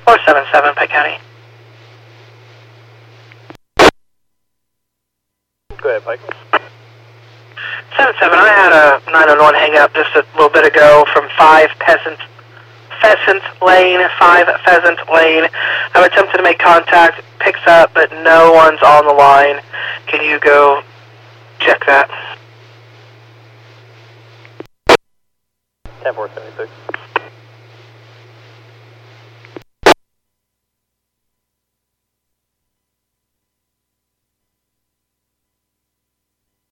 477, Pike County. Go ahead, Pike. 77, I had a 911 hang up just a little bit ago from 5 Pheasant Lane. I've attempted to make contact, picks up, but no one's on the line. Can you go check that? 10-476.